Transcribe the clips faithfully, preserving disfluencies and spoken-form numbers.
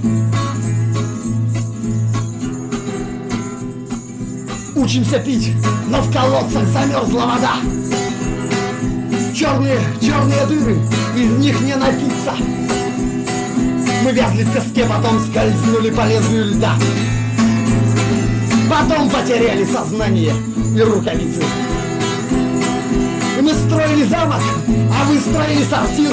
Учимся пить, но в колодцах замерзла вода. Черные, черные дыры, из них не напиться. Мы вязли в песке, потом скользнули по лезвию льда. Потом потеряли сознание и рукавицы. И мы строили замок, а вы строили сортир.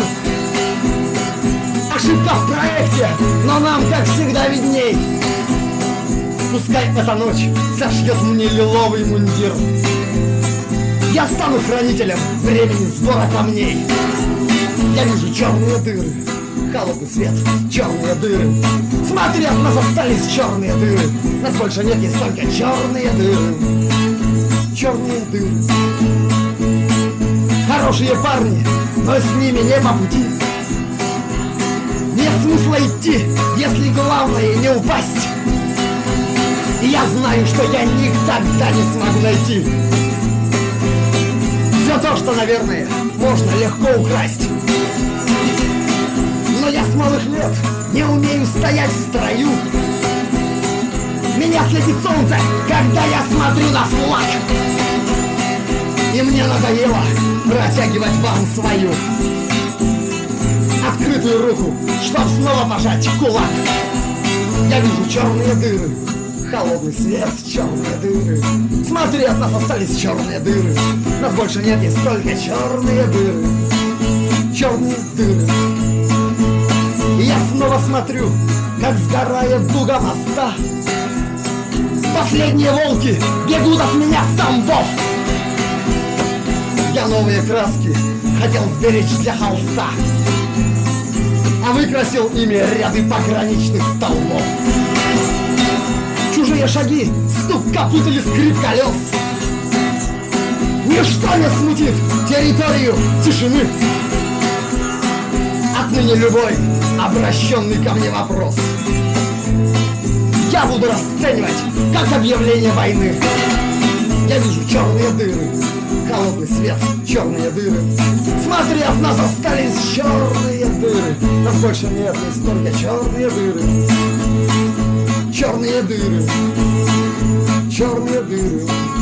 Ошибка в проекте, но нам, как всегда, видней. Пускай эта ночь сошьет мне лиловый мундир. Я стану хранителем времени сбора камней. Я вижу черные дыры, холодный свет, черные дыры. Смотри, от нас остались черные дыры. Нас больше нет, есть только черные дыры. Черные дыры. Хорошие парни, но с ними не по пути. Нет смысла идти, если главное не упасть. И я знаю, что я никогда не смогу найти все то, что, наверное, можно легко украсть. Но я с малых лет не умею стоять в строю. Меня следит солнце, когда я смотрю на флаг. И мне надоело протягивать вам свою открытую руку, чтоб снова пожать кулак. Я вижу черные дыры, холодный свет, черные дыры. Смотри, от нас остались черные дыры. Нас больше нет, есть только черные дыры. Черные дыры. И я снова смотрю, как сгорает дуга моста. Последние волки бегут от меня в Тамбов. Я новые краски хотел сберечь для холста, а выкрасил ими ряды пограничных столбов. Чужие шаги, стук копыт или скрип колес. Ничто не смутит территорию тишины. Отныне любой обращенный ко мне вопрос я буду расценивать как объявление войны. Я вижу черные дыры, холодный свет, черные дыры. Смотри, от нас остались черные дыры. Нас больше нет, есть только черные дыры. Черные дыры, черные дыры.